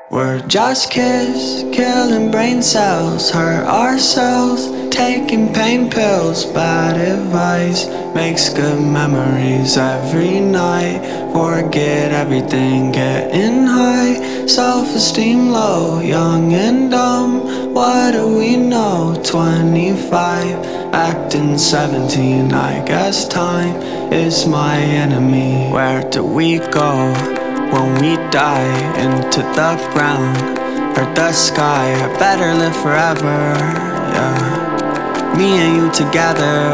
We're just kids, killing brain cells, hurt ourselves, taking pain pills. Bad advice makes good memories every night. Forget everything, getting high, self-esteem low, young and dumb. What do we know? 25, acting 17. I guess time is my enemy. Where do we go when we die? Into the ground or the sky? I better live forever, yeah. Me and you together.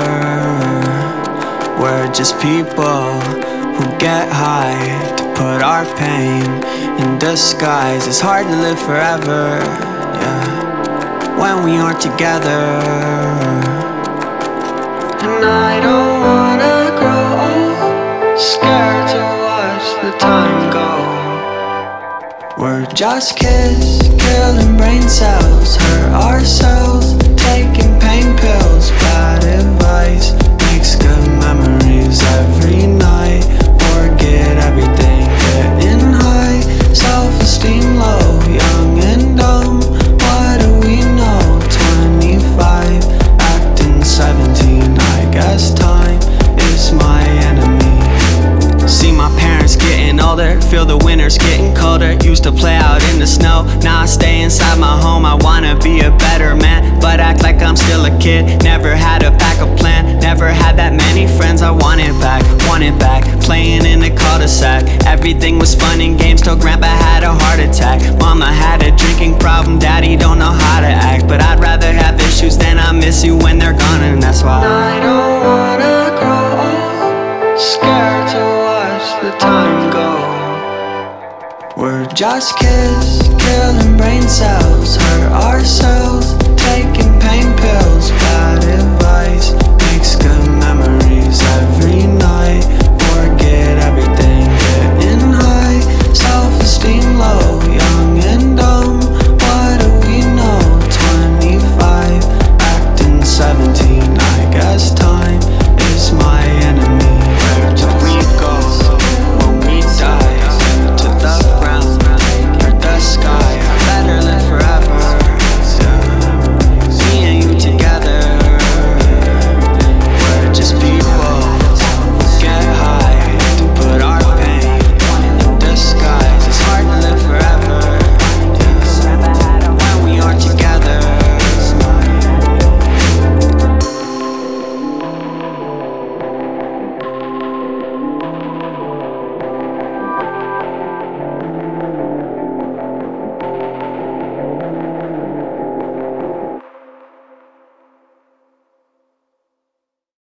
We're just people who get high to put our pain in disguise. It's hard to live forever, yeah, when we aren't together. And I don't wanna grow old, scared to watch the time go. We're just kids, killing brain cells, hurt ourselves, taking pain pills. Bad advice makes good memories every night. Forget everything, getting high, self-esteem low, young and dumb. What do we know? 25, acting 17. I guess time is my enemy. See my parents getting older, feel the winters getting colder. Used to play out in the snow, now I stay inside my home. I wanna be a better man, but act like I'm still a kid. Never had a backup plan, never had that many friends. I want it back, playing in the cul-de-sac. Everything was fun and games till grandpa had a heart attack. Mama had a drinking problem, daddy don't know how to act. But I'd rather have their shoes than I miss you when they're gone, and that's why I don't wanna grow old, scared to watch the time go. We're just kids, killing brain cells, hurt ourselves, taking pain pills. Bad advice makes good